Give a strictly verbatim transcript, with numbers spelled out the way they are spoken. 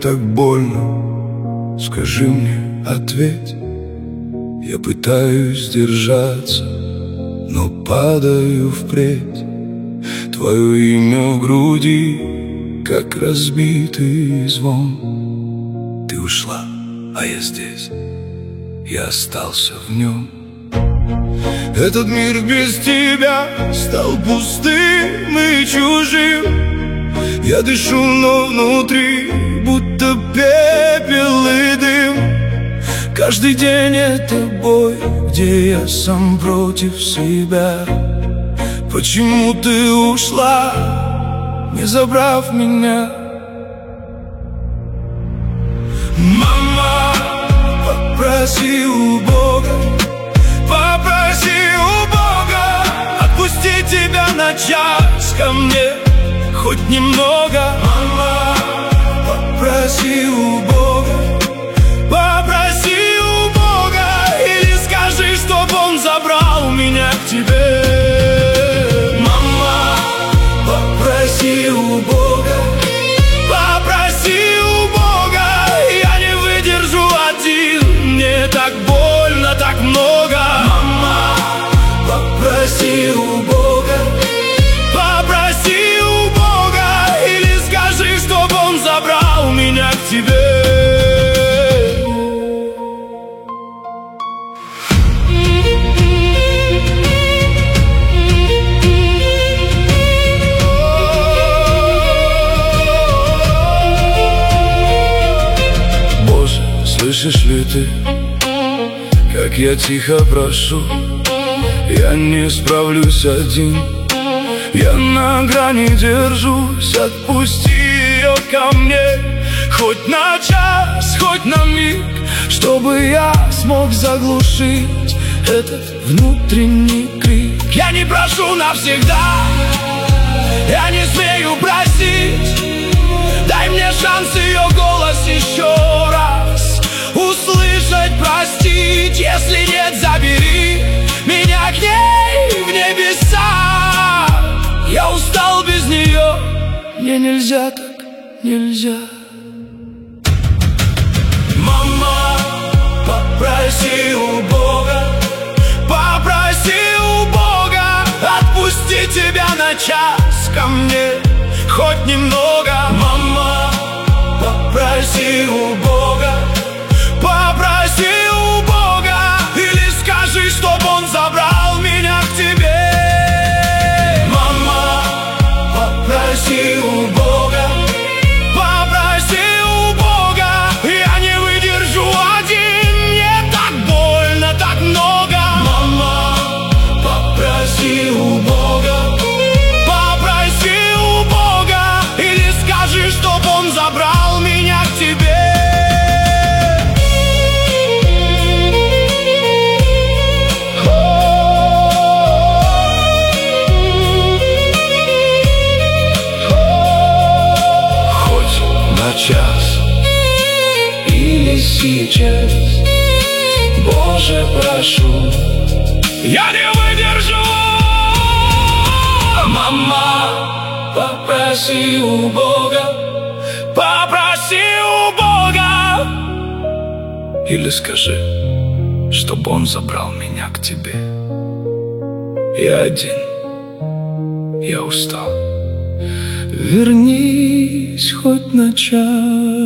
так больно, скажи мне, ответь. Я пытаюсь держаться, но падаю впредь. Твое имя в груди, как разбитый звон. Ты ушла, а я здесь, я остался в нем. Этот мир без тебя стал пустым и чужим. Я дышу, но внутри будто пепел и дым. Каждый день это бой, где я сам против себя. Почему ты ушла, не забрав меня? Мама, попроси у Бога, попроси у Бога отпусти тебя на час ко мне, хоть немного. Мама, попроси у Бога, попроси у Бога, или скажи, чтоб он забрал меня к тебе. Мама, попроси у Бога, попроси у Бога, я не выдержу один, мне так больно, так много. Мама, попроси у Бога, попроси у Бога, или скажи, чтоб он забрал меня к тебе. Слышишь ли ты, как я тихо прошу? Я не справлюсь один, я на грани держусь. Отпусти ее ко мне, хоть на час, хоть на миг, чтобы я смог заглушить этот внутренний крик. Я не прошу навсегда, я не смею просить. Дай мне шанс ее голос еще раз услышать, простить. Если нет, забери меня к ней в небеса. Я устал без нее, мне нельзя так, нельзя. Мама, попроси у Бога, попроси у Бога отпусти тебя на час ко мне, хоть немного. Мама, попроси у Бога, попроси у Бога, или скажи, чтоб он забрал меня к тебе. Мама, попроси у Бога, попроси у Бога, я не выдержу один, мне так больно, так много. Мама, попроси у Бога, попроси у Бога, или скажи, чтоб он забрал меня к тебе. Час или сейчас, Боже, прошу, я не выдержу. Мама, попроси у Бога, попроси у Бога, или скажи, чтобы он забрал меня к тебе. Я один, я устал. Вернись хоть на час.